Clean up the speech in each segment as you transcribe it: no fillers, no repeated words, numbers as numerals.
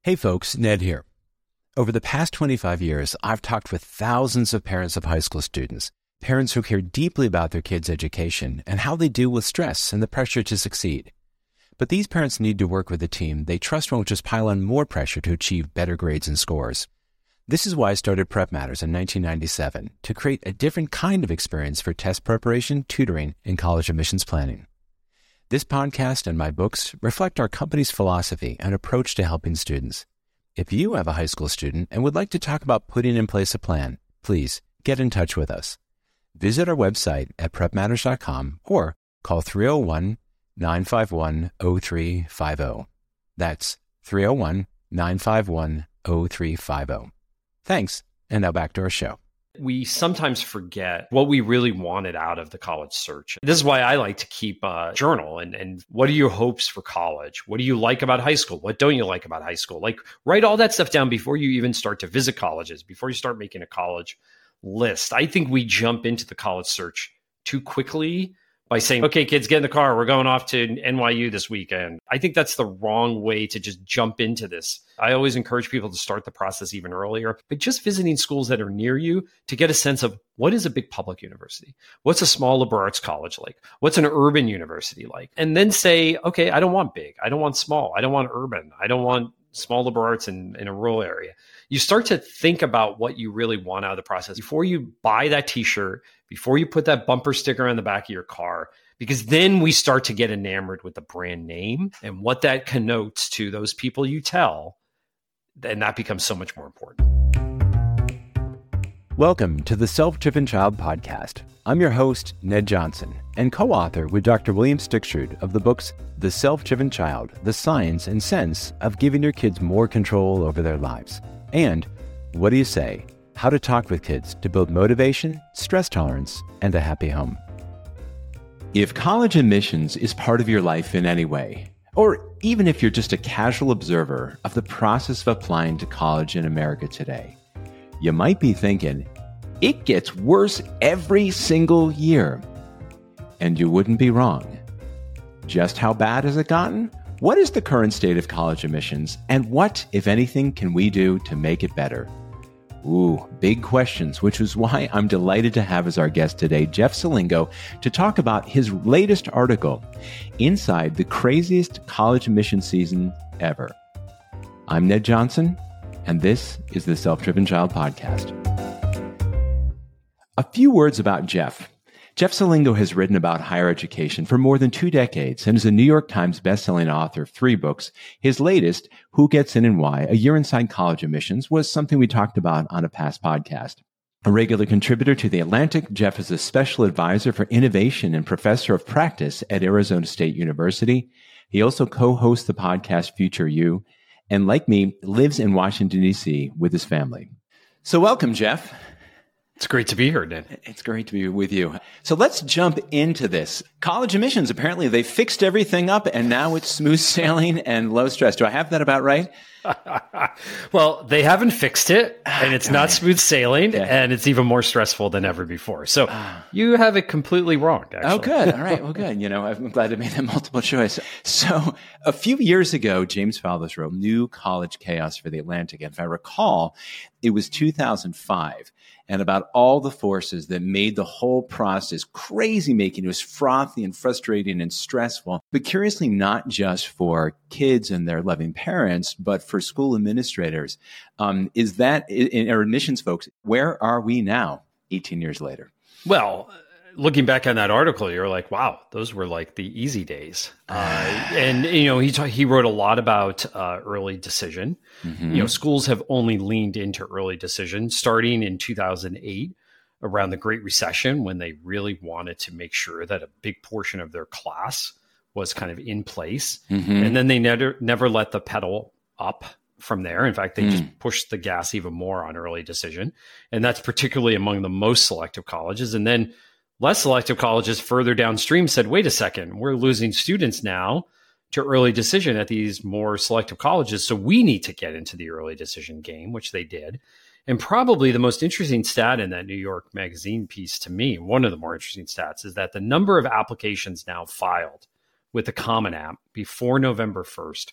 Hey folks, Ned here. Over the past 25 years, I've talked with thousands of parents of high school students, parents who care deeply about their kids' education and how they deal with stress and the pressure to succeed. But these parents need to work with a team they trust won't just pile on more pressure to achieve better grades and scores. This is why I started Prep Matters in 1997, to create a different kind of experience for test preparation, tutoring, and college admissions planning. This podcast and my books reflect our company's philosophy and approach to helping students. If you have a high school student and would like to talk about putting in place a plan, please get in touch with us. Visit our website at prepmatters.com or call 301-951-0350. That's 301-951-0350. Thanks, and now back to our show. We sometimes forget what we really wanted out of the college search. This is why I like to keep a journal and what are your hopes for college? What do you like about high school? What don't you like about high school? Like, write all that stuff down before you even start to visit colleges, before you start making a college list. I think we jump into the college search too quickly by saying, okay, kids, get in the car. We're going off to NYU this weekend. I think that's the wrong way to just jump into this. I always encourage people to start the process even earlier, but just visiting schools that are near you to get a sense of what is a big public university? What's a small liberal arts college like? What's an urban university like? And then say, okay, I don't want big. I don't want small. I don't want urban. I don't want small liberal arts in a rural area. You start to think about what you really want out of the process before you buy that t-shirt, before you put that bumper sticker on the back of your car, because then we start to get enamored with the brand name and what that connotes to those people you tell. And that becomes so much more important. Welcome to the Self-Driven Child Podcast. I'm your host, Ned Johnson, and co-author with Dr. William Stixrud of the books The Self-Driven Child, The Science and Sense of Giving Your Kids More Control Over Their Lives, and What Do You Say? How to Talk with Kids to Build Motivation, Stress Tolerance, and a Happy Home. If college admissions is part of your life in any way, or even if you're just a casual observer of the process of applying to college in America today, you might be thinking, it gets worse every single year. And you wouldn't be wrong. Just how bad has it gotten? What is the current state of college admissions? And what, if anything, can we do to make it better? Ooh, big questions, which is why I'm delighted to have as our guest today, Jeff Selingo, to talk about his latest article, Inside the Craziest College Admission Season Ever. I'm Ned Johnson, and this is the Self-Driven Child Podcast. A few words about Jeff. Jeff Selingo has written about higher education for more than 2 decades and is a New York Times bestselling author of 3 books. His latest, Who Gets In and Why? A Year Inside College Admissions, was something we talked about on a past podcast. A regular contributor to The Atlantic, Jeff is a special advisor for innovation and professor of practice at Arizona State University. He also co-hosts the podcast Future You, and like me, lives in Washington, D.C. with his family. So welcome, Jeff. It's great to be here, Ned. It's great to be with you. So let's jump into this. College admissions, apparently they fixed everything up and now it's smooth sailing and low stress. Do I have that about right? Well, they haven't fixed it and it's not smooth sailing and it's even more stressful than ever before. So you have it completely wrong, actually. Oh, good. All right. Well, good. You know, I'm glad I made that multiple choice. So a few years ago, James Fallis wrote New College Chaos for The Atlantic. And if I recall, it was 2005. And about all the forces that made the whole process crazy making. It was frothy and frustrating and stressful, but curiously not just for kids and their loving parents, but for school administrators. Is that, in our admissions folks, where are we now, 18 years later? Well, looking back on that article, you're like, wow, those were like the easy days. And, you know, he wrote a lot about early decision. Mm-hmm. You know, schools have only leaned into early decision starting in 2008 around the Great Recession, when they really wanted to make sure that a big portion of their class was kind of in place. Mm-hmm. And then they never let the pedal up from there. In fact, they just pushed the gas even more on early decision. And that's particularly among the most selective colleges. And then less selective colleges further downstream said, wait a second, we're losing students now to early decision at these more selective colleges. So we need to get into the early decision game, which they did. And probably the most interesting stat in that New York Magazine piece to me, one of the more interesting stats, is that the number of applications now filed with the Common App before November 1st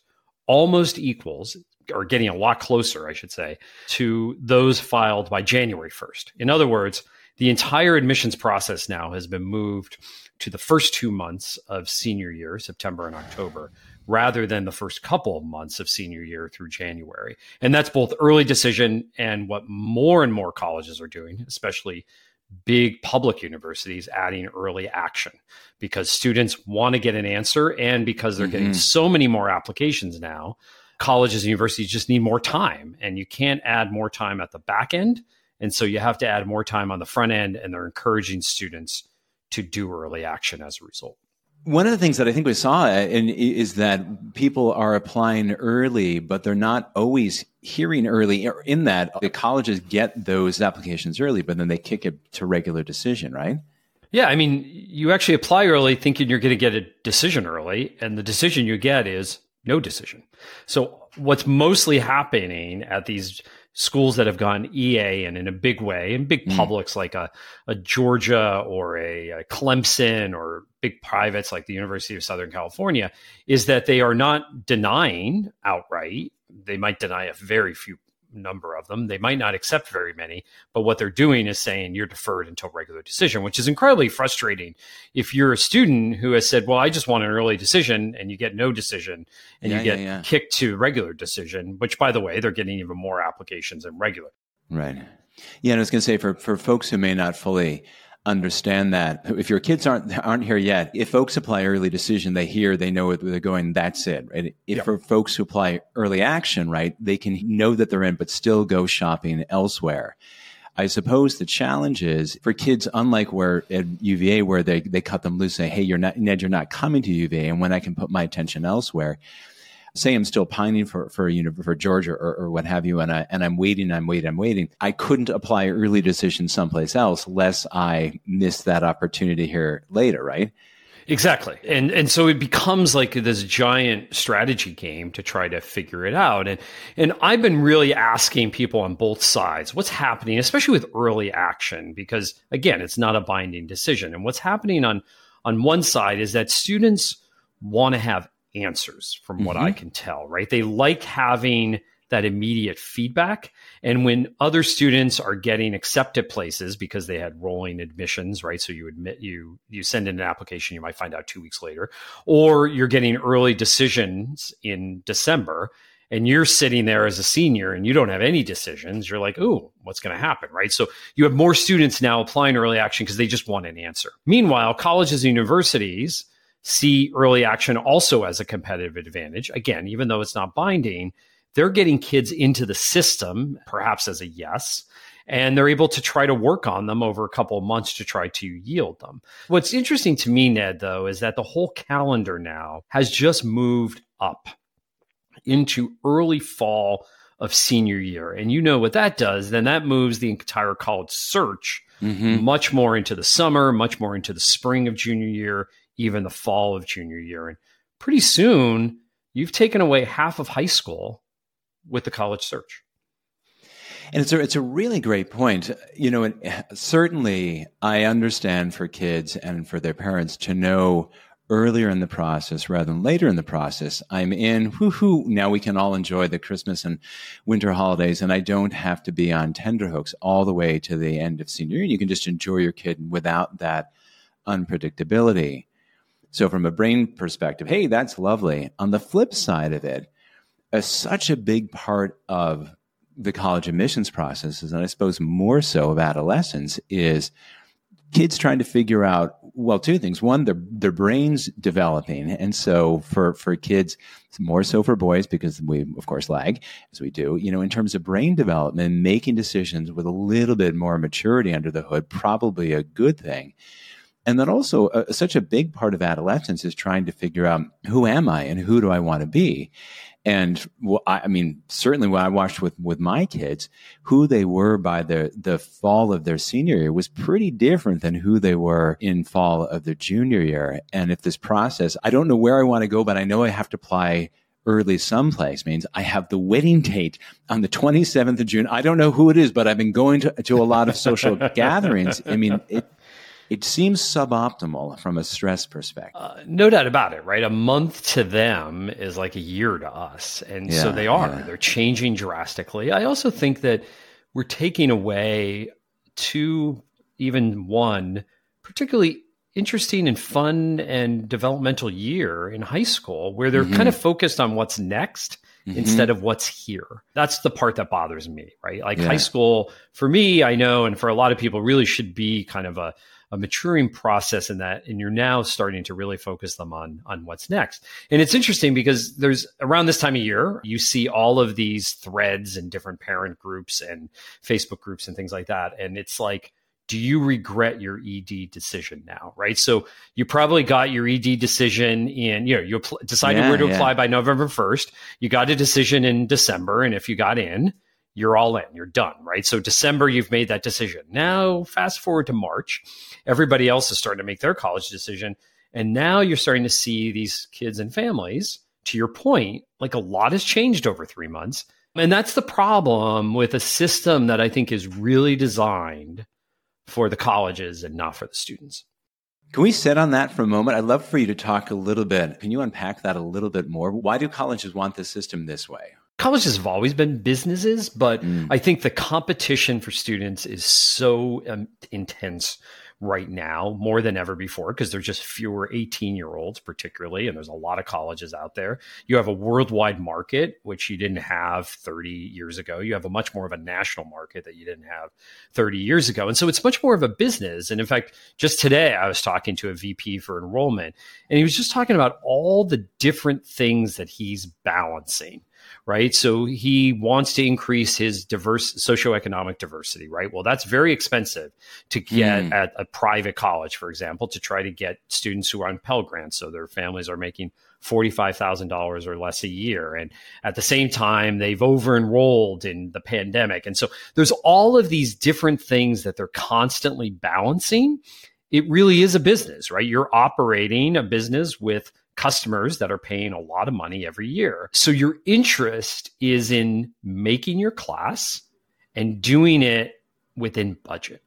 almost equals, or getting a lot closer, I should say, to those filed by January 1st. In other words, the entire admissions process now has been moved to the first 2 months of senior year, September and October, rather than the first couple of months of senior year through January. And that's both early decision and what more and more colleges are doing, especially big public universities, adding early action, because students want to get an answer, and because they're getting so many more applications now, colleges and universities just need more time, and you can't add more time at the back end. And so you have to add more time on the front end, and they're encouraging students to do early action as a result. One of the things that I think we saw is that people are applying early, but they're not always hearing early, in that the colleges get those applications early, but then they kick it to regular decision, right? Yeah, I mean, you actually apply early thinking you're going to get a decision early, and the decision you get is no decision. So what's mostly happening at these schools that have gone EA and in a big way, and big publics like a Georgia or a Clemson, or big privates like the University of Southern California, is that they are not denying outright. They might deny a very few number of them. They might not accept very many, but what they're doing is saying you're deferred until regular decision, which is incredibly frustrating if you're a student who has said, well, I just want an early decision, and you get no decision, and you get kicked to regular decision, which, by the way, they're getting even more applications than regular. Right. Yeah, and I was going to say, for folks who may not fully understand that, if your kids aren't here yet, if folks apply early decision, they know where they're going, that's it, right? For folks who apply early action, right, they can know that they're in, but still go shopping elsewhere. I suppose the challenge is for kids, unlike where at UVA, where they cut them loose, say, hey, Ned, you're not coming to UVA, and when I can put my attention elsewhere. Say I'm still pining for Georgia or what have you, and I'm waiting. I couldn't apply early decision someplace else, lest I miss that opportunity here later, right? Exactly. And so it becomes like this giant strategy game to try to figure it out. And I've been really asking people on both sides what's happening, especially with early action, because again, it's not a binding decision. And what's happening on one side is that students want to have answers, from what I can tell, right? They like having that immediate feedback. And when other students are getting accepted places because they had rolling admissions, right? So you send in an application, you might find out 2 weeks later, or you're getting early decisions in December, and you're sitting there as a senior and you don't have any decisions. You're like, ooh, what's going to happen, right? So you have more students now applying early action because they just want an answer. Meanwhile, colleges and universities see early action also as a competitive advantage. Again, even though it's not binding, they're getting kids into the system, perhaps as a yes, and they're able to try to work on them over a couple of months to try to yield them. What's interesting to me, Ned, though, is that the whole calendar now has just moved up into early fall of senior year. And you know what that does, then that moves the entire college search much more into the summer, much more into the spring of junior year, even the fall of junior year. And pretty soon, you've taken away half of high school with the college search. And it's a really great point. You know, certainly I understand for kids and for their parents to know earlier in the process rather than later in the process. I'm in, now we can all enjoy the Christmas and winter holidays, and I don't have to be on tenterhooks all the way to the end of senior year. You can just enjoy your kid without that unpredictability. So from a brain perspective, hey, that's lovely. On the flip side of it, such a big part of the college admissions process, and I suppose more so of adolescence, is kids trying to figure out, well, two things. One, their brains developing. And so for kids, more so for boys, because we, of course, lag, as we do, in terms of brain development, making decisions with a little bit more maturity under the hood, probably a good thing. And then also such a big part of adolescence is trying to figure out, who am I and who do I want to be? And certainly when I watched with my kids, who they were by the fall of their senior year was pretty different than who they were in fall of their junior year. And if this process, I don't know where I want to go, but I know I have to apply early someplace, means I have the wedding date on the 27th of June. I don't know who it is, but I've been going to a lot of social gatherings. I mean, It seems suboptimal from a stress perspective. No doubt about it, right? A month to them is like a year to us. And so they are. Yeah. They're changing drastically. I also think that we're taking away one particularly interesting and fun and developmental year in high school where they're kind of focused on what's next instead of what's here. That's the part that bothers me, right? Like high school, for me, I know, and for a lot of people, really should be kind of a maturing process in that, and you're now starting to really focus them on what's next. And it's interesting because there's around this time of year, you see all of these threads and different parent groups and Facebook groups and things like that. And it's like, do you regret your ED decision now, right? So you probably got your ED decision in, you decided where to apply by November 1st. You got a decision in December. And if you got in, you're all in, you're done, right? So December, you've made that decision. Now, fast forward to March, everybody else is starting to make their college decision. And now you're starting to see these kids and families, to your point, like a lot has changed over 3 months. And that's the problem with a system that I think is really designed for the colleges and not for the students. Can we sit on that for a moment? I'd love for you to talk a little bit. Can you unpack that a little bit more? Why do colleges want the system this way? Colleges have always been businesses, but I think the competition for students is so intense right now, more than ever before, because there's just fewer 18-year-olds particularly, and there's a lot of colleges out there. You have a worldwide market, which you didn't have 30 years ago. You have a much more of a national market that you didn't have 30 years ago. And so it's much more of a business. And in fact, just today, I was talking to a VP for enrollment, and he was just talking about all the different things that he's balancing. Right. So he wants to increase his socioeconomic diversity. Right. Well, that's very expensive to get at a private college, for example, to try to get students who are on Pell Grants. So their families are making $45,000 or less a year. And at the same time, they've over-enrolled in the pandemic. And so there's all of these different things that they're constantly balancing. It really is a business, right? You're operating a business with customers that are paying a lot of money every year. So your interest is in making your class and doing it within budget,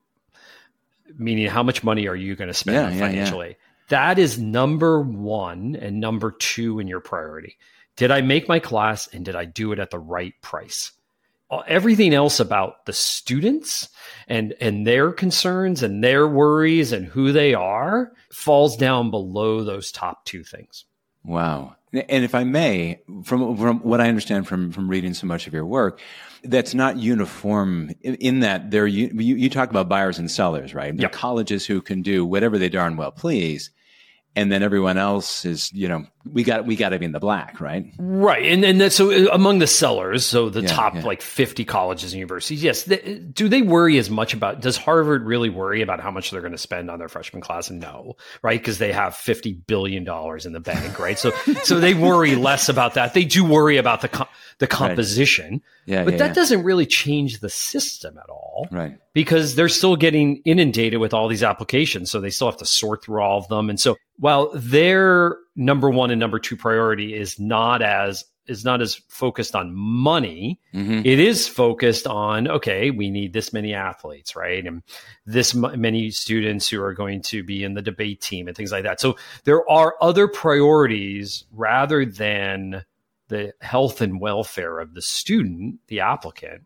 meaning how much money are you going to spend financially? That is number one and number two in your priority. Did I make my class and did I do it at the right price? Everything else about the students and their concerns and their worries and who they are falls down below those top two things. Wow. And if I may, from what I understand from reading so much of your work, that's not uniform in that you talk about buyers and sellers, right? There are colleges who can do whatever they darn well please. And then everyone else is, we got to be in the black, right? Right. And so among the sellers, so the top like 50 colleges and universities, yes. Do they worry as much does Harvard really worry about how much they're going to spend on their freshman class? No, right? Because they have $50 billion in the bank, right? So they worry less about that. They do worry about the composition, but that doesn't really change the system at all, right? Because they're still getting inundated with all these applications. So they still have to sort through all of them. And so while their number one and number two priority is not as focused on money, it is focused on, okay, we need this many athletes, right? And this many students who are going to be in the debate team and things like that. So there are other priorities rather than the health and welfare of the student, the applicant,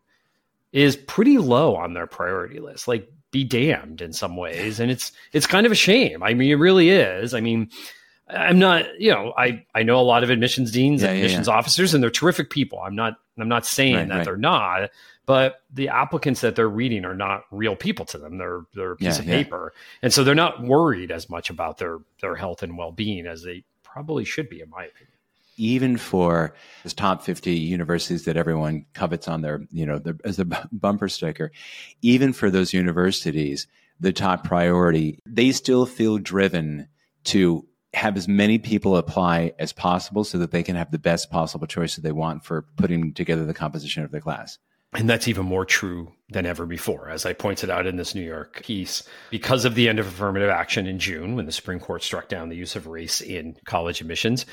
is pretty low on their priority list. Like, be damned in some ways. And it's kind of a shame. I mean, it really is. I mean, I'm not, I know a lot of admissions deans and admissions officers, and they're terrific people. I'm not saying that they're not, but the applicants that they're reading are not real people to them. They're a piece of paper. And so they're not worried as much about their health and well-being as they probably should be, in my opinion. Even for those top 50 universities that everyone covets on their, as a bumper sticker, even for those universities, the top priority, they still feel driven to have as many people apply as possible so that they can have the best possible choices they want for putting together the composition of their class. And that's even more true than ever before. As I pointed out in this New York piece, because of the end of affirmative action in June, when the Supreme Court struck down the use of race in college admissions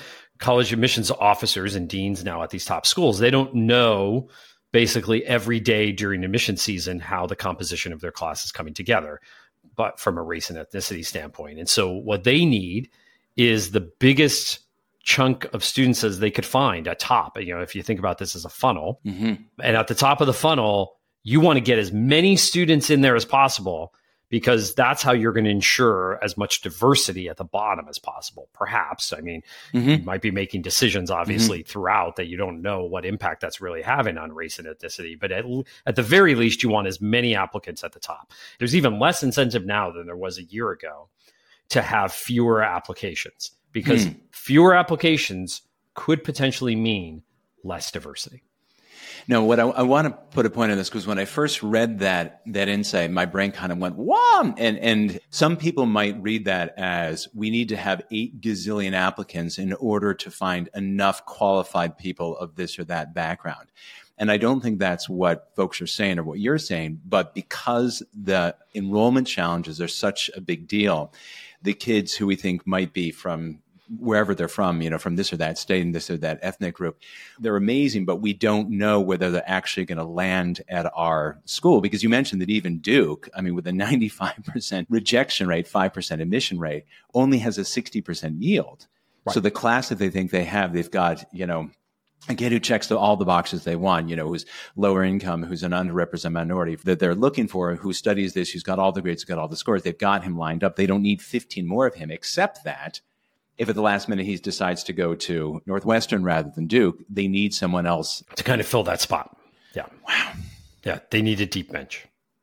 officers and deans now at these top schools, they don't know basically every day during admission season how the composition of their class is coming together. but from a race and ethnicity standpoint. And so what they need is the biggest chunk of students as they could find at top. If you think about this as a funnel, and at the top of the funnel, you want to get as many students in there as possible, because that's how you're going to ensure as much diversity at the bottom as possible. Perhaps, you might be making decisions, obviously, throughout that you don't know what impact that's really having on race and ethnicity. But at the very least, you want as many applicants at the top. There's even less incentive now than there was a year ago to have fewer applications, because fewer applications could potentially mean less diversity. No, what I want to put a point on this, because when I first read that insight, my brain kind of went, wow. And some people might read that as we need to have 8 gazillion applicants in order to find enough qualified people of this or that background. And I don't think that's what folks are saying or what you're saying, but because the enrollment challenges are such a big deal, the kids who we think might be from wherever they're from, from this or that state and this or that ethnic group, they're amazing, but we don't know whether they're actually going to land at our school. Because you mentioned that even Duke, with a 95% rejection rate, 5% admission rate, only has a 60% yield. Right. So the class that they think they have, they've got, a kid who checks all the boxes they want, who's lower income, who's an underrepresented minority that they're looking for, who studies this, who's got all the grades, who's got all the scores. They've got him lined up. They don't need 15 more of him, except that if at the last minute he decides to go to Northwestern rather than Duke, they need someone else to kind of fill that spot. Yeah. Wow. Yeah. They need a deep bench.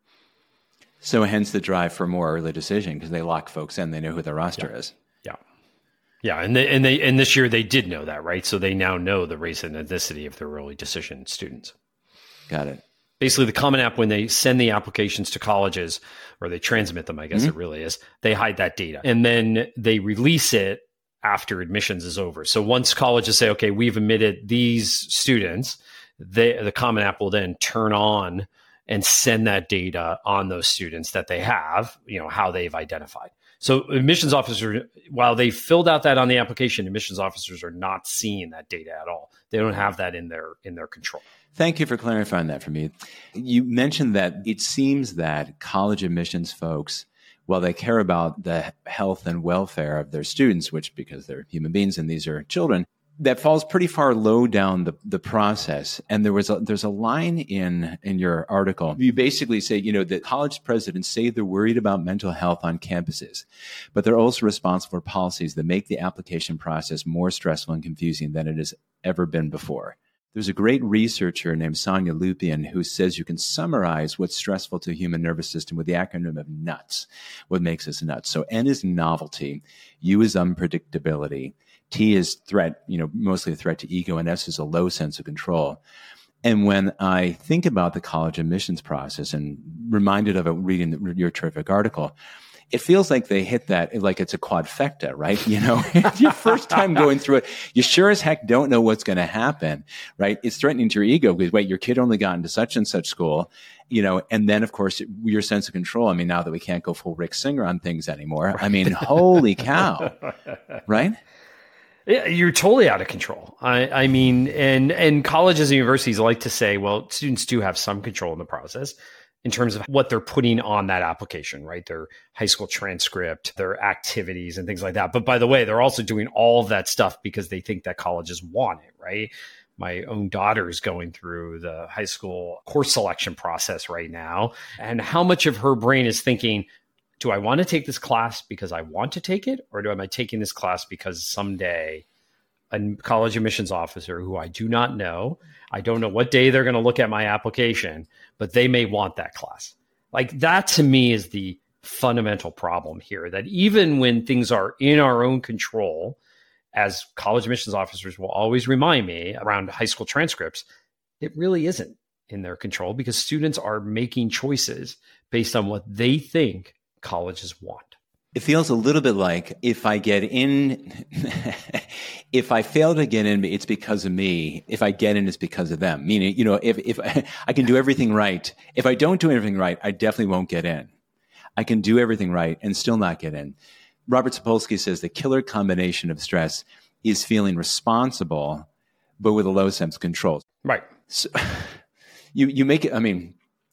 So hence the drive for more early decision, because they lock folks in. They know who their roster is. Yeah. Yeah. And this year they did know that, right? So they now know the race and ethnicity of their early decision students. Got it. Basically, the Common App, when they send the applications to colleges, or they transmit them, I guess it really is, they hide that data. And then they release it after admissions is over. So once colleges say, okay, we've admitted these students, the Common App will then turn on and send that data on those students that they have, how they've identified. So admissions officers, while they filled out that on the application, admissions officers are not seeing that data at all. They don't have that in their control. Thank you for clarifying that for me. You mentioned that it seems that college admissions folks, while they care about the health and welfare of their students, which because they're human beings and these are children, that falls pretty far low down the process. And there's a line in your article. You basically say, that college presidents say they're worried about mental health on campuses, but they're also responsible for policies that make the application process more stressful and confusing than it has ever been before. There's a great researcher named Sonia Lupien who says you can summarize what's stressful to the human nervous system with the acronym of NUTS, what makes us nuts. So N is novelty, U is unpredictability, T is threat, mostly a threat to ego, and S is a low sense of control. And when I think about the college admissions process and reminded of it reading your terrific article, it feels like they hit that like it's a quadfecta, right? It's your first time going through it. You sure as heck don't know what's going to happen, right? It's threatening to your ego because, wait, your kid only got into such and such school, and then, of course, your sense of control. Now that we can't go full Rick Singer on things anymore, holy cow, right? Yeah, you're totally out of control. And colleges and universities like to say, well, students do have some control in the process in terms of what they're putting on that application, right? Their high school transcript, their activities and things like that. But by the way, they're also doing all of that stuff because they think that colleges want it, right? My own daughter is going through the high school course selection process right now. And how much of her brain is thinking, do I want to take this class because I want to take it? Or am I taking this class because someday a college admissions officer who I do not know, I don't know what day they're going to look at my application, but they may want that class. Like that to me is the fundamental problem here, that even when things are in our own control, as college admissions officers will always remind me around high school transcripts, it really isn't in their control because students are making choices based on what they think colleges want. It feels a little bit like if I get in, if I fail to get in, it's because of me. If I get in, it's because of them. Meaning, if I can do everything right, if I don't do everything right, I definitely won't get in. I can do everything right and still not get in. Robert Sapolsky says the killer combination of stress is feeling responsible, but with a low sense of control. Right. So, you make it,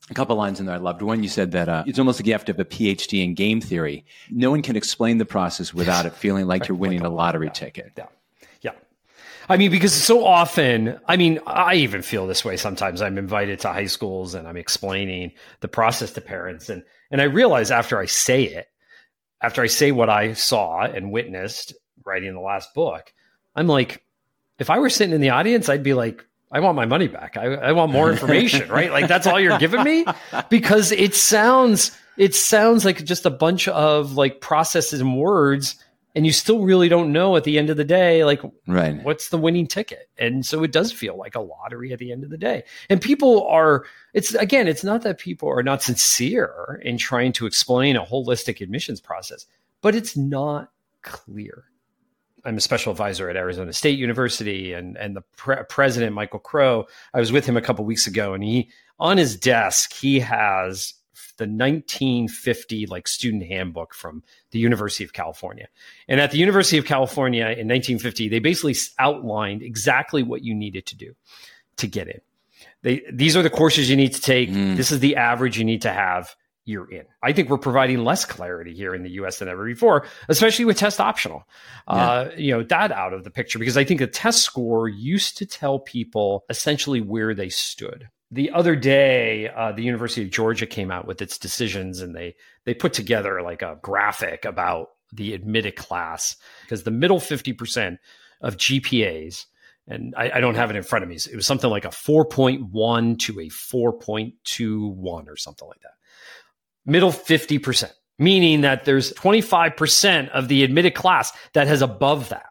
A couple lines in there I loved. One, you said that it's almost like you have to have a PhD in game theory. No one can explain the process without it feeling like you're winning a lottery ticket. Yeah. Yeah. I mean, because so often, I even feel this way sometimes. I'm invited to high schools and I'm explaining the process to parents. And I realize after I say what I saw and witnessed writing the last book, I'm like, if I were sitting in the audience, I'd be like, I want my money back. I want more information, right? Like that's all you're giving me? Because it sounds like just a bunch of like processes and words, and you still really don't know at the end of the day, like what's the winning ticket? And so it does feel like a lottery at the end of the day. And it's not that people are not sincere in trying to explain a holistic admissions process, but it's not clear. I'm a special advisor at Arizona State University, and the president, Michael Crow, I was with him a couple of weeks ago, and on his desk, he has the 1950 student handbook from the University of California. And at the University of California in 1950, they basically outlined exactly what you needed to do to get in. These are the courses you need to take. This is the average you need to have. You're in. I think we're providing less clarity here in the US than ever before, especially with test optional. That out of the picture, because I think a test score used to tell people essentially where they stood. The other day, the University of Georgia came out with its decisions, and they put together like a graphic about the admitted class, because the middle 50% of GPAs, and I don't have it in front of me, it was something like a 4.1 to a 4.21 or something like that. Middle 50%, meaning that there's 25% of the admitted class that has above that.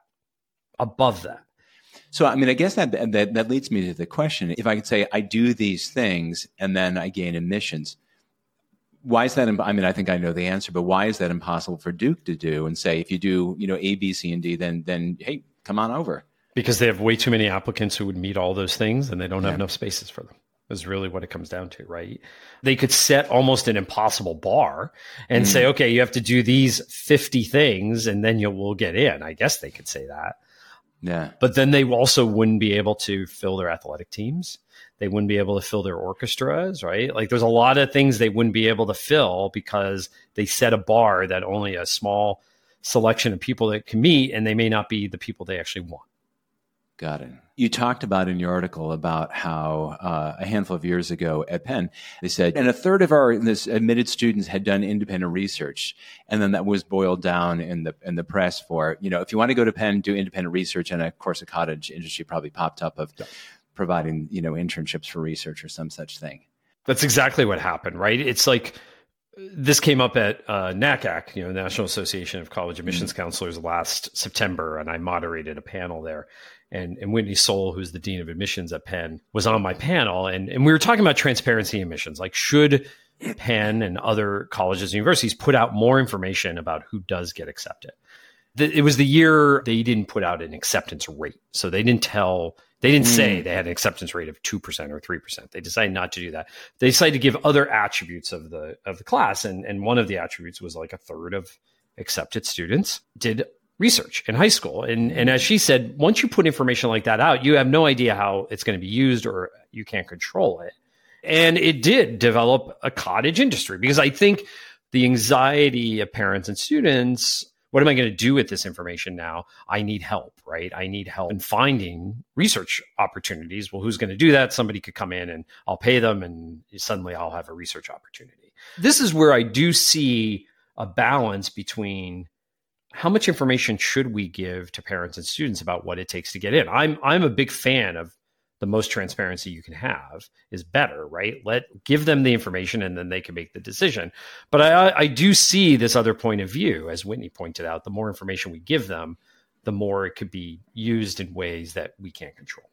So, I guess that leads me to the question. If I could say I do these things and then I gain admissions, why is that? I think I know the answer, but why is that impossible for Duke to do and say, if you do, A, B, C, and D, then hey, come on over? Because they have way too many applicants who would meet all those things, and they don't have enough spaces for them. Is really what it comes down to, right? They could set almost an impossible bar and say, okay, you have to do these 50 things and then we'll get in. I guess they could say that. Yeah. But then they also wouldn't be able to fill their athletic teams. They wouldn't be able to fill their orchestras, right? Like there's a lot of things they wouldn't be able to fill because they set a bar that only a small selection of people that can meet, and they may not be the people they actually want. Got it. You talked about in your article about how a handful of years ago at Penn, they said, and a third of our admitted students had done independent research. And then that was boiled down in the press for, if you want to go to Penn, do independent research. And of course, a cottage industry probably popped up of providing, internships for research or some such thing. That's exactly what happened, right? It's like this came up at NACAC, National Association of College Admissions Counselors, last September, and I moderated a panel there. And Whitney Soul, who's the Dean of Admissions at Penn, was on my panel. And we were talking about transparency in admissions. Like, should Penn and other colleges and universities put out more information about who does get accepted? It was the year they didn't put out an acceptance rate. So they didn't say they had an acceptance rate of 2% or 3%. They decided not to do that. They decided to give other attributes of the class. And one of the attributes was like a third of accepted students did research in high school. And as she said, once you put information like that out, you have no idea how it's going to be used, or you can't control it. And it did develop a cottage industry, because I think the anxiety of parents and students, what am I going to do with this information now? I need help, right? I need help in finding research opportunities. Well, who's going to do that? Somebody could come in and I'll pay them, and suddenly I'll have a research opportunity. This is where I do see a balance between how much information should we give to parents and students about what it takes to get in. I'm a big fan of the most transparency you can have is better, right? Give them the information and then they can make the decision. But I do see this other point of view, as Whitney pointed out. The more information we give them, the more it could be used in ways that we can't control.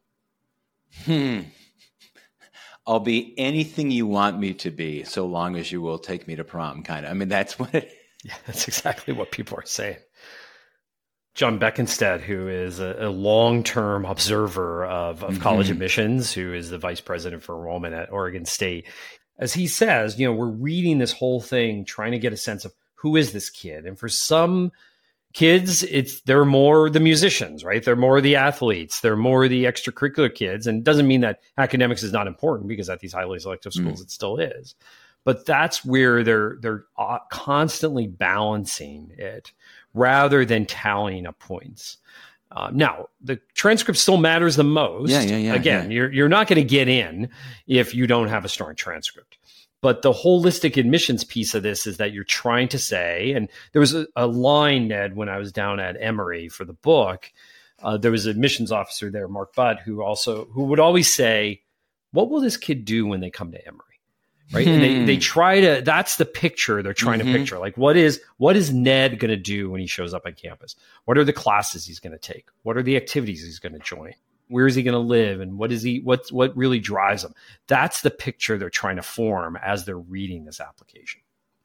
I'll be anything you want me to be, so long as you will take me to prom, kind of. That's what it. Yeah, that's exactly what people are saying. John Beckenstead, who is a long-term observer of college admissions, who is the vice president for enrollment at Oregon State, as he says, we're reading this whole thing, trying to get a sense of who is this kid. And for some Kids, they're more the musicians, right? They're more the athletes. They're more the extracurricular kids. And it doesn't mean that academics is not important, because at these highly selective schools, it still is. But that's where they're constantly balancing it rather than tallying up points. Now, the transcript still matters the most. Again, you're not going to get in if you don't have a strong transcript. But the holistic admissions piece of this is that you're trying to say, and there was a line, Ned, when I was down at Emory for the book, there was an admissions officer there, Mark Butt, who would always say, what will this kid do when they come to Emory? Right. And they try to, that's the picture they're trying to picture. Like, what is Ned going to do when he shows up on campus? What are the classes he's going to take? What are the activities he's going to join? Where is he going to live? And what really drives him? That's the picture they're trying to form as they're reading this application.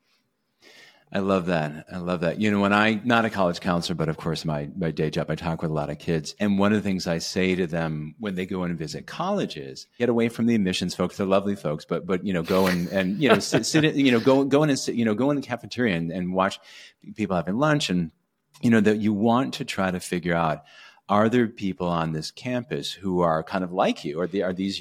I love that. When I'm not a college counselor, but of course my day job, I talk with a lot of kids. And one of the things I say to them when they go in and visit colleges, get away from the admissions folks. They're lovely folks, but go and sit go in and sit, go in the cafeteria and watch people having lunch. And, that you want to try to figure out, are there people on this campus who are kind of like you? Is this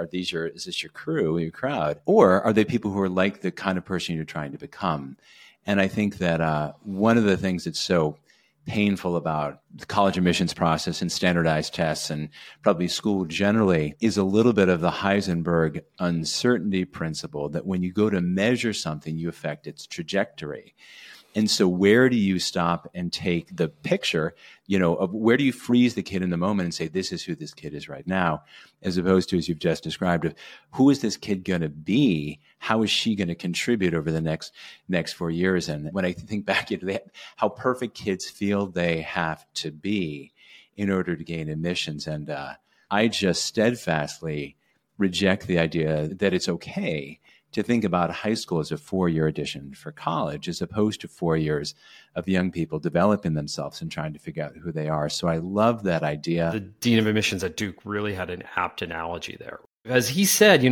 your crew, your crowd? Or are they people who are like the kind of person you're trying to become? And I think that one of the things that's so painful about the college admissions process and standardized tests and probably school generally is a little bit of the Heisenberg uncertainty principle, that when you go to measure something, you affect its trajectory. And so where do you stop and take the picture, of where do you freeze the kid in the moment and say, this is who this kid is right now, as opposed to, as you've just described, of who is this kid going to be? How is she going to contribute over the next 4 years? And when I think back into how perfect kids feel they have to be in order to gain admissions. And I just steadfastly reject the idea that it's okay to think about high school as a 4-year addition for college, as opposed to 4 years of young people developing themselves and trying to figure out who they are. So I love that idea. The dean of admissions at Duke really had an apt analogy there. As he said, the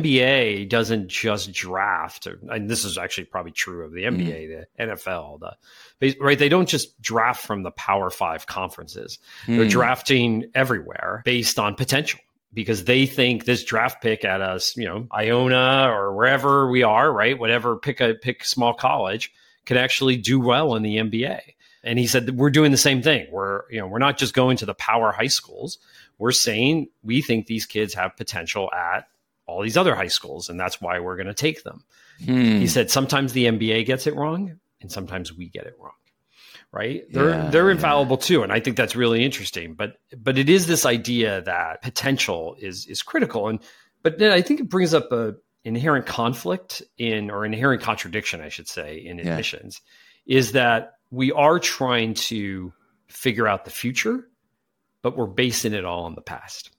NBA doesn't just draft, and this is actually probably true of the NBA, the NFL, right? They don't just draft from the Power 5 conferences. They're drafting everywhere based on potential, because they think this draft pick at us, Iona or wherever we are, right? Whatever, pick a small college, can actually do well in the NBA. And he said that we're doing the same thing. We're not just going to the power high schools. We're saying we think these kids have potential at all these other high schools, and that's why we're going to take them. He said sometimes the NBA gets it wrong, and sometimes we get it wrong. Right? They're infallible too. And I think that's really interesting. But it is this idea that potential is critical. But then I think it brings up a inherent conflict inherent contradiction, I should say, in admissions, is that we are trying to figure out the future, but we're basing it all on the past.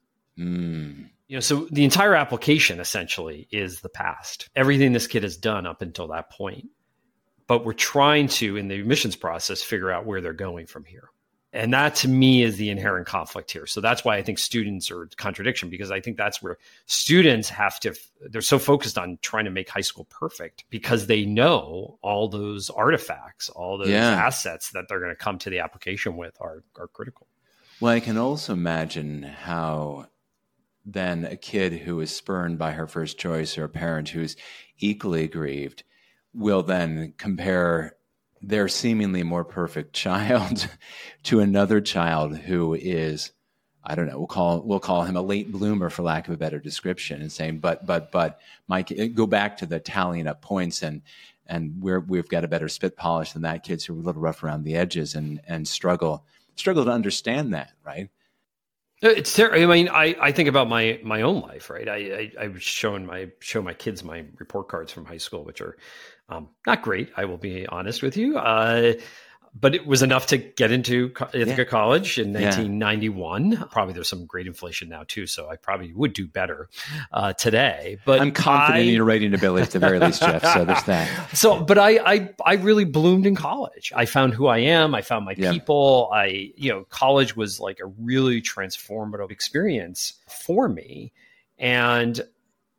So the entire application essentially is the past. Everything this kid has done up until that point. But we're trying to, in the admissions process, figure out where they're going from here. And that, to me, is the inherent conflict here. So that's why I think students are contradiction, because I think that's where students they're so focused on trying to make high school perfect because they know all those artifacts, all those assets that they're going to come to the application with are critical. Well, I can also imagine how then a kid who is spurned by her first choice, or a parent who's equally aggrieved, will then compare their seemingly more perfect child to another child who is, I don't know, we'll call him a late bloomer, for lack of a better description, and saying, but Mike, go back to the tallying up points, and we've got a better spit polish than that. Kids who are a little rough around the edges and struggle to understand that, right? It's terrible. I mean, I think about my own life, right? I show my kids my report cards from high school, which are not great. I will be honest with you. But it was enough to get into Ithaca College in 1991. Probably there's some great inflation now too, so I probably would do better today. But I'm confident in your writing ability at the very least, Jeff. So there's that. But I really bloomed in college. I found who I am. I found my people. College was like a really transformative experience for me, and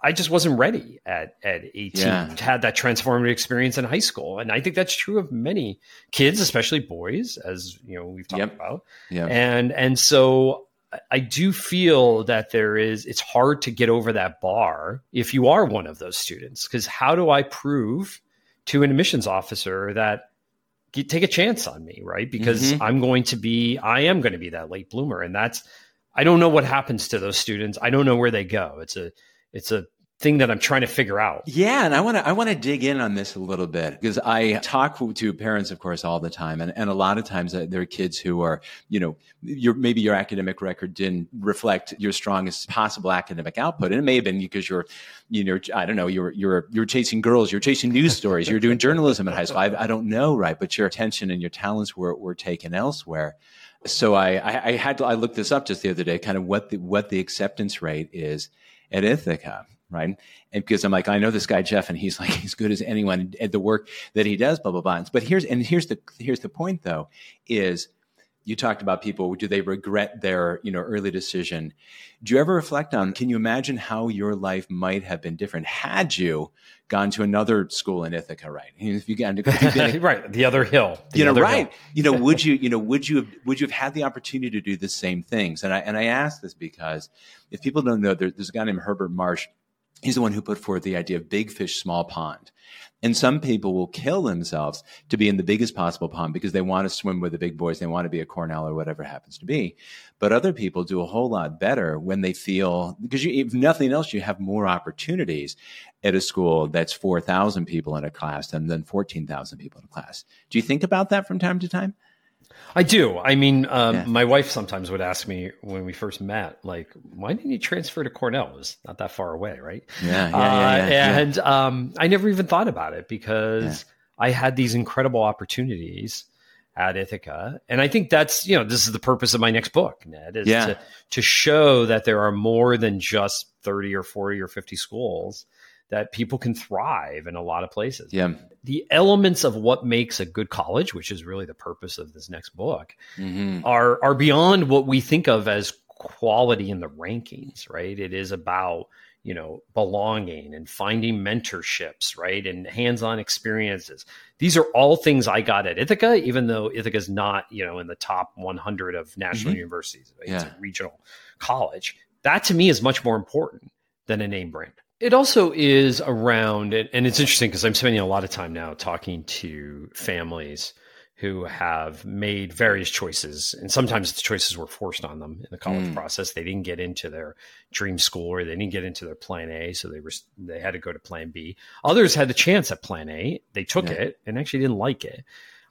I just wasn't ready at 18 to have that transformative experience in high school. And I think that's true of many kids, especially boys, as we've talked about. Yep. And so I do feel that it's hard to get over that bar if you are one of those students, because how do I prove to an admissions officer that take a chance on me, right? Because I am going to be that late bloomer. And I don't know what happens to those students. I don't know where they go. It's a thing that I'm trying to figure out. Yeah. And I want to dig in on this a little bit, because I talk to parents, of course, all the time. And a lot of times there are kids who are, maybe your academic record didn't reflect your strongest possible academic output. And it may have been because I don't know, you're chasing girls, you're chasing news stories, you're doing journalism in high school. I don't know. Right. But your attention and your talents were taken elsewhere. So I looked this up just the other day, kind of what the acceptance rate is at Ithaca. Right. And because I'm like, I know this guy, Jeff, and he's like as good as anyone at the work that he does, blah, blah, blah. But here's the point, though, is you talked about people, do they regret their, early decision? Do you ever reflect on, can you imagine how your life might have been different had you gone to another school in Ithaca, right? If you got right, the other hill, right. Hill. Would you have had the opportunity to do the same things? And I ask this because if people don't know, there's a guy named Herbert Marsh. He's the one who put forth the idea of big fish, small pond. And some people will kill themselves to be in the biggest possible pond because they want to swim with the big boys. They want to be a Cornell or whatever it happens to be. But other people do a whole lot better when they feel, because if nothing else, you have more opportunities at a school that's 4,000 people in a class than 14,000 people in a class. Do you think about that from time to time? I do. I mean, my wife sometimes would ask me when we first met, like, why didn't you transfer to Cornell? It was not that far away, right? And I never even thought about it because I had these incredible opportunities at Ithaca. And I think that's, this is the purpose of my next book, Ned, is to show that there are more than just 30 or 40 or 50 schools, that people can thrive in a lot of places. Yeah. The elements of what makes a good college, which is really the purpose of this next book, are beyond what we think of as quality in the rankings, right? It is about, belonging and finding mentorships, right? And hands-on experiences. These are all things I got at Ithaca, even though Ithaca is not, in the top 100 of national universities. Right? It's a regional college. That to me is much more important than a name brand. It also is around, and it's interesting because I'm spending a lot of time now talking to families who have made various choices, and sometimes the choices were forced on them in the college process. They didn't get into their dream school, or they didn't get into their plan A, so they had to go to plan B. Others had the chance at plan A. They took it and actually didn't like it.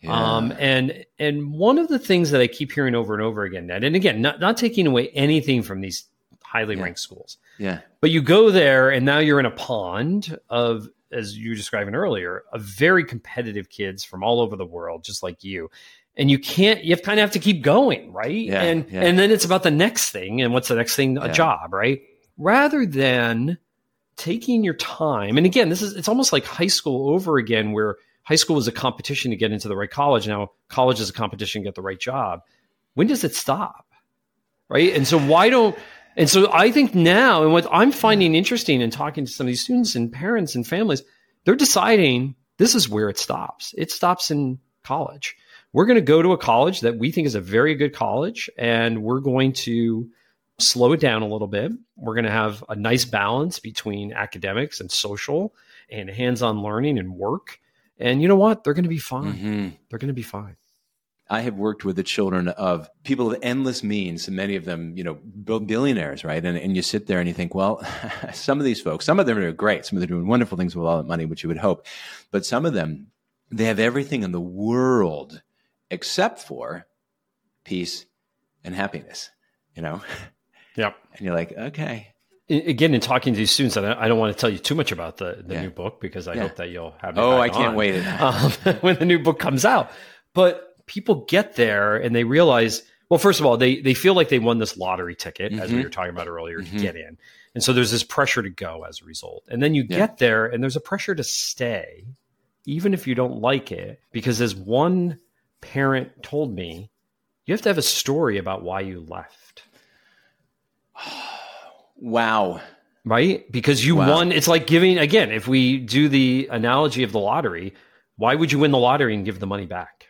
And one of the things that I keep hearing over and over again, Ned, and again, not taking away anything from these highly ranked schools. Yeah. But you go there and now you're in a pond of, as you were describing earlier, of very competitive kids from all over the world, just like you. And you kind of have to keep going, right? Yeah, and then it's about the next thing. And what's the next thing? A job, right? Rather than taking your time. And again, it's almost like high school over again, where high school was a competition to get into the right college. Now college is a competition to get the right job. When does it stop? Right. And so and so I think now, and what I'm finding interesting in talking to some of these students and parents and families, they're deciding this is where it stops. It stops in college. We're going to go to a college that we think is a very good college, and we're going to slow it down a little bit. We're going to have a nice balance between academics and social and hands-on learning and work. And you know what? They're going to be fine. They're going to be fine. I have worked with the children of people of endless means, and many of them, billionaires, right? And you sit there and you think, well, some of these folks, some of them are great. Some of them are doing wonderful things with all that money, which you would hope. But some of them, they have everything in the world except for peace and happiness, Yep. And you're like, okay. Again, in talking to these students, I don't want to tell you too much about the new book, because I hope that you'll have it I can't wait. When the new book comes out. But people get there and they realize, well, first of all, they feel like they won this lottery ticket, as we were talking about earlier, to get in. And so there's this pressure to go as a result. And then you get there and there's a pressure to stay, even if you don't like it, because as one parent told me, you have to have a story about why you left. Wow. right? Because you won. It's like giving, again, if we do the analogy of the lottery, why would you win the lottery and give the money back?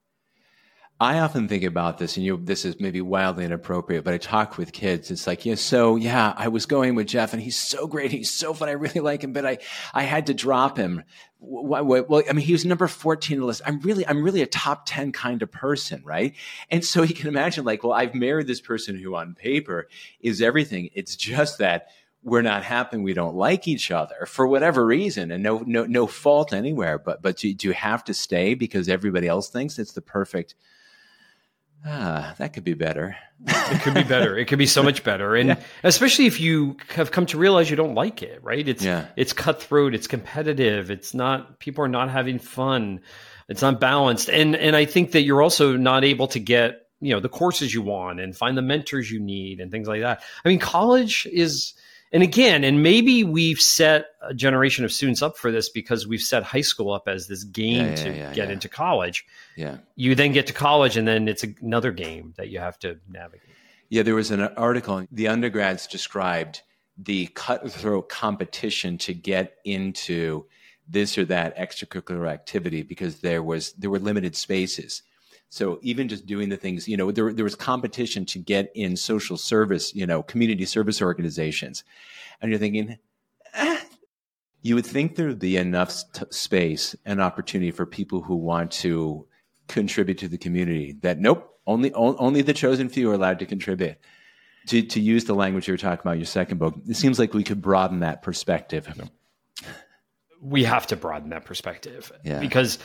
I often think about this, and this is maybe wildly inappropriate, but I talk with kids. It's like, I was going with Jeff, and he's so great. He's so fun. I really like him, but I had to drop him. Well, I mean, he was number 14 on the list. I'm really a top 10 kind of person, right? And so you can imagine, like, well, I've married this person who on paper is everything. It's just that we're not happy. We don't like each other for whatever reason, and no fault anywhere. But do you have to stay because everybody else thinks it's the perfect? That could be better. It could be better. It could be so much better. And especially if you have come to realize you don't like it, right? It's cutthroat. It's competitive. People are not having fun. It's not balanced. And I think that you're also not able to get, the courses you want and find the mentors you need and things like that. I mean, college is, and maybe we've set a generation of students up for this because we've set high school up as this game to get into college. Yeah. You then get to college and then it's another game that you have to navigate. Yeah, there was an article, the undergrads described the cutthroat competition to get into this or that extracurricular activity because there were limited spaces. So even just doing the things, there was competition to get in social service, community service organizations. And you're thinking, you would think there would be enough space and opportunity for people who want to contribute to the community that nope, only the chosen few are allowed to contribute. To use the language you were talking about in your second book, it seems like we could broaden that perspective. We have to broaden that perspective because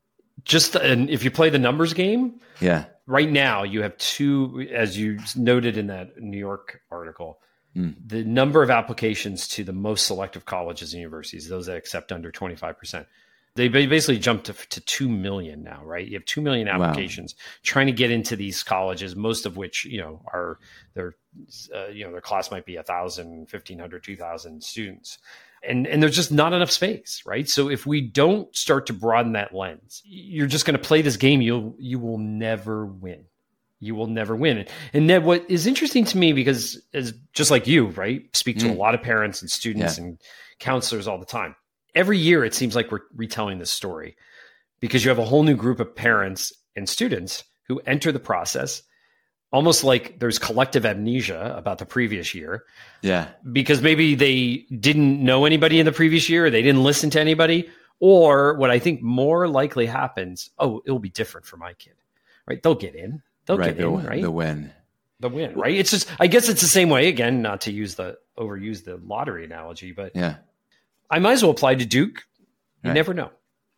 if you play the numbers game, right now you have two, as you noted in that New York article, the number of applications to the most selective colleges and universities, those that accept under 25%, they basically jumped to 2 million now, right? You have 2 million applications trying to get into these colleges, most of which, their class might be 1,000, 1,500, 2,000 students. And there's just not enough space, right? So if we don't start to broaden that lens, you're just going to play this game. You will never win. You will never win. And Ned, what is interesting to me, because as just like you, right, speak to a lot of parents and students and counselors all the time. Every year, it seems like we're retelling this story because you have a whole new group of parents and students who enter the process almost like there's collective amnesia about the previous year. Yeah. Because maybe they didn't know anybody in the previous year, or they didn't listen to anybody, or what I think more likely happens, it'll be different for my kid, right? They'll get in. They'll get in, right? The win, right? It's just, I guess it's the same way, again, not to overuse the lottery analogy, but I might as well apply to Duke. You never know.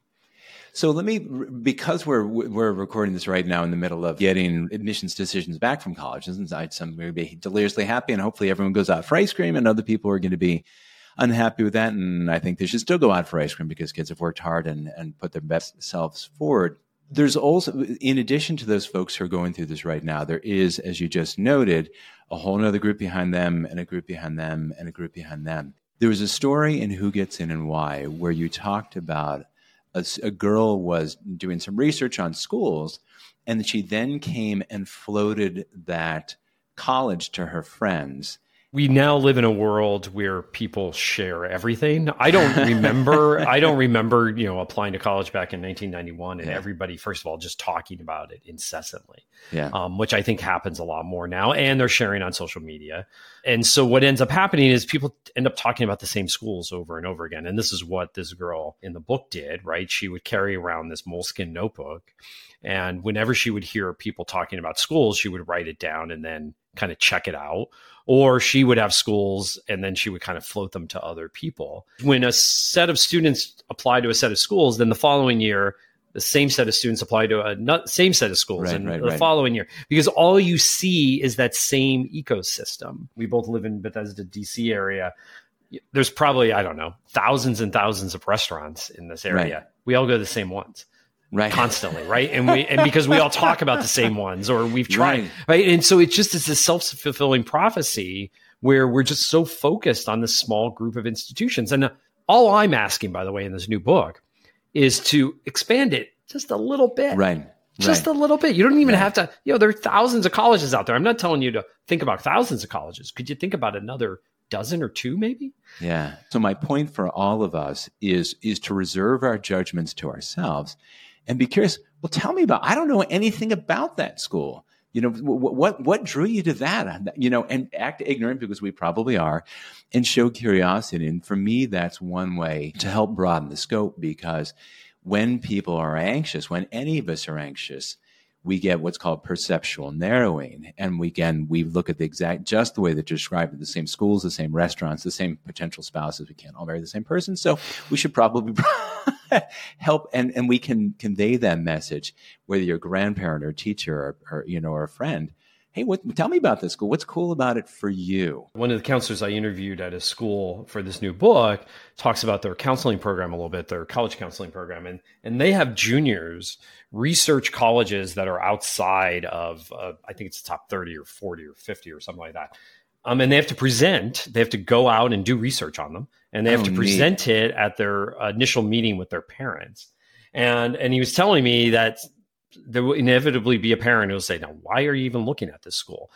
So because we're recording this right now in the middle of getting admissions decisions back from colleges, and some may be deliriously happy, and hopefully everyone goes out for ice cream, and other people are going to be unhappy with that. And I think they should still go out for ice cream because kids have worked hard and put their best selves forward. There's also, in addition to those folks who are going through this right now, there is, as you just noted, a whole other group behind them, and a group behind them, and a group behind them. There was a story in Who Gets In and Why where you talked about a girl was doing some research on schools, and she then came and floated that college to her friends. We now live in a world where people share everything. I don't remember, applying to college back in 1991 and everybody, first of all, just talking about it incessantly, which I think happens a lot more now. And they're sharing on social media. And so what ends up happening is people end up talking about the same schools over and over again. And this is what this girl in the book did, right? She would carry around this moleskin notebook. And whenever she would hear people talking about schools, she would write it down and then kind of check it out. Or she would have schools and then she would kind of float them to other people. When a set of students apply to a set of schools, then the following year, the same set of students apply to a same set of schools the following year. Because all you see is that same ecosystem. We both live in Bethesda, DC area. There's probably, thousands and thousands of restaurants in this area. Right. We all go to the same ones. Right. Constantly, right? And because we all talk about the same ones, or we've tried, right? And so it's a self-fulfilling prophecy where we're just so focused on this small group of institutions. And all I'm asking, by the way, in this new book is to expand it just a little bit. Right. Just a little bit. You don't even have to, there are thousands of colleges out there. I'm not telling you to think about thousands of colleges. Could you think about another dozen or two, maybe. Yeah. So my point for all of us is to reserve our judgments to ourselves and be curious. Well, tell me I don't know anything about that school. What drew you to that? And act ignorant, because we probably are, and show curiosity. And for me, that's one way to help broaden the scope, because when people are anxious, when any of us are anxious, we get what's called perceptual narrowing. And we look at just the way that you described it, the same schools, the same restaurants, the same potential spouses. We can't all marry the same person. So we should probably help. And we can convey that message, whether you're a grandparent or a teacher or a friend. Hey, tell me about this school. What's cool about it for you? One of the counselors I interviewed at a school for this new book talks about their counseling program a little bit, their college counseling program. And they have juniors research colleges that are outside of, I think it's the top 30 or 40 or 50 or something like that. And they have to go out and do research on them. And they have to present it at their initial meeting with their parents. And he was telling me that there will inevitably be a parent who will say, now, why are you even looking at this school?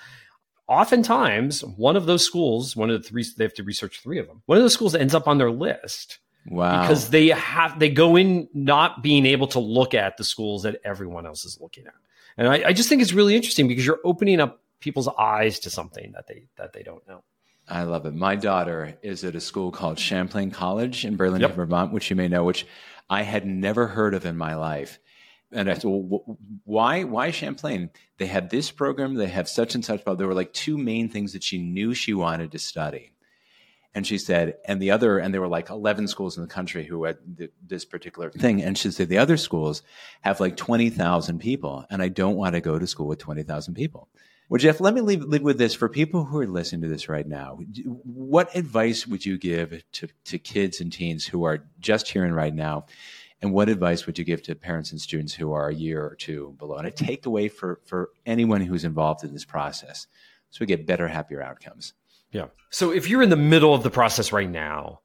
Oftentimes, one of those schools, they have to research 3 of them. One of those schools ends up on their list. Wow. Because they go in not being able to look at the schools that everyone else is looking at. And I just think it's really interesting, because you're opening up people's eyes to something that they don't know. I love it. My daughter is at a school called Champlain College in Burlington, Vermont, which you may know, which I had never heard of in my life. And I said, well, why Champlain? They had this program, they have such and such. There were like 2 main things that she knew she wanted to study. And she said, and there were like 11 schools in the country who had this particular thing. And she said, the other schools have like 20,000 people, and I don't want to go to school with 20,000 people. Well, Jeff, let me leave with this. For people who are listening to this right now, what advice would you give to kids and teens who are just hearing right now? And what advice would you give to parents and students who are a year or 2 below? And a takeaway for anyone who's involved in this process, so we get better, happier outcomes. Yeah. So if you're in the middle of the process right now,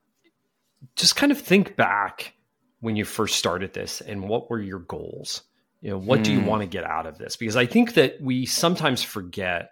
just kind of think back when you first started this and what were your goals? What do you want to get out of this? Because I think that we sometimes forget,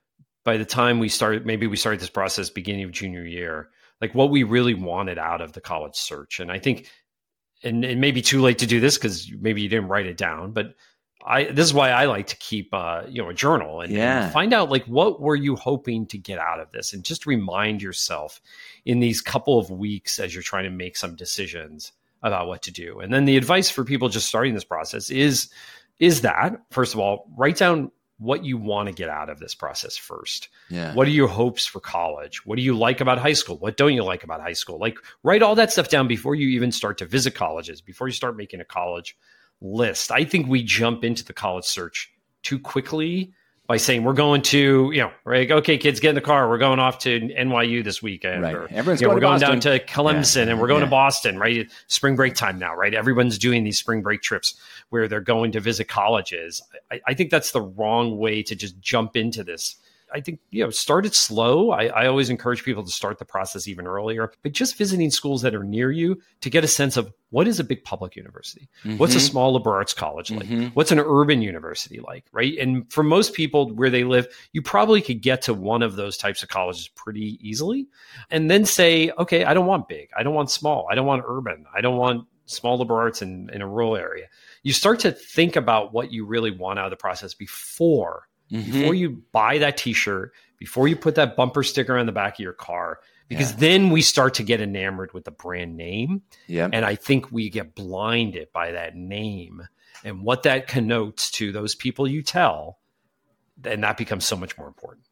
by the time we started this process beginning of junior year, like what we really wanted out of the college search. And I think, and it may be too late to do this because maybe you didn't write it down, but this is why I like to keep a journal and find out, like, what were you hoping to get out of this, and just remind yourself in these couple of weeks as you're trying to make some decisions about what to do. And then the advice for people just starting this process is that, first of all, write down what you want to get out of this process first. Yeah. What are your hopes for college? What do you like about high school? What don't you like about high school? Like, write all that stuff down before you even start to visit colleges, before you start making a college list. I think we jump into the college search too quickly by saying we're going to, right? Okay, kids, get in the car. We're going off to NYU this weekend. Right. Or, Everyone's we're going Boston. down to Clemson and we're going to Boston, right? Spring break time now, right? Everyone's doing these spring break trips where they're going to visit colleges. I think that's the wrong way to just jump into this. I think, start it slow. I always encourage people to start the process even earlier, but just visiting schools that are near you to get a sense of what is a big public university? Mm-hmm. What's a small liberal arts college like? Mm-hmm. What's an urban university like, right? And for most people where they live, you probably could get to one of those types of colleges pretty easily and then say, okay, I don't want big. I don't want small. I don't want urban. I don't want small liberal arts in a rural area. You start to think about what you really want out of the process before you buy that t-shirt, before you put that bumper sticker on the back of your car, because then we start to get enamored with the brand name. Yeah. And I think we get blinded by that name and what that connotes to those people you tell. And that becomes so much more important.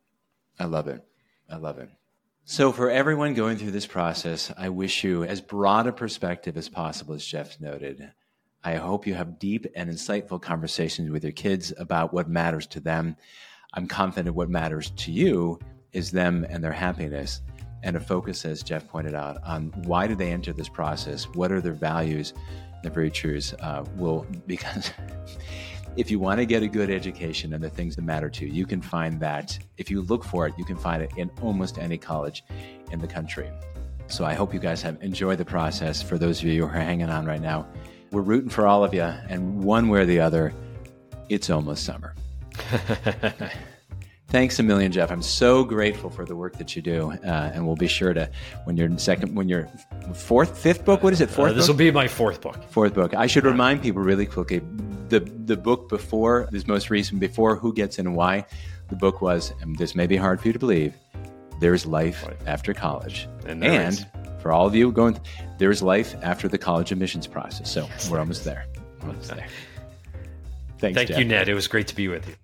I love it. So for everyone going through this process, I wish you as broad a perspective as possible, as Jeff noted. I hope you have deep and insightful conversations with your kids about what matters to them. I'm confident what matters to you is them and their happiness, and a focus, as Jeff pointed out, on why do they enter this process? What are their values, their virtues? Because if you want to get a good education and the things that matter to you, you can find that. If you look for it, you can find it in almost any college in the country. So I hope you guys have enjoyed the process. For those of you who are hanging on right now, we're rooting for all of you, and one way or the other, it's almost summer. Thanks a million, Jeff. I'm so grateful for the work that you do. And we'll be sure to, when you're fifth book, what is it? Fourth This book? will be my fourth book. Fourth book. I should remind people really quickly, the book before, this most recent, before Who Gets In and Why, the book was, and this may be hard for you to believe, There's Life After College. And for all of you going, there's life after the college admissions process. So we're almost there. Thanks, Thank Jeff. you, Ned. It was great to be with you.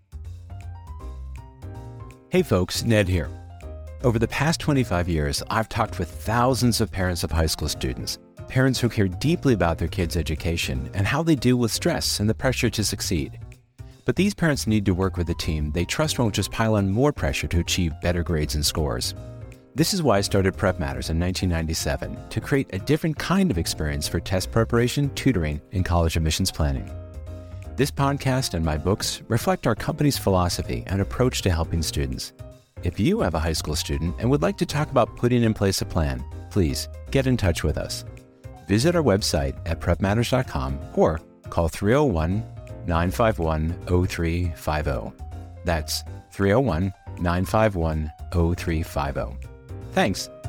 Hey folks, Ned here. Over the past 25 years, I've talked with thousands of parents of high school students, parents who care deeply about their kids' education and how they deal with stress and the pressure to succeed. But these parents need to work with a team they trust won't just pile on more pressure to achieve better grades and scores. This is why I started Prep Matters in 1997, to create a different kind of experience for test preparation, tutoring, and college admissions planning. This podcast and my books reflect our company's philosophy and approach to helping students. If you have a high school student and would like to talk about putting in place a plan, please get in touch with us. Visit our website at prepmatters.com or call 301-951-0350. That's 301-951-0350. Thanks,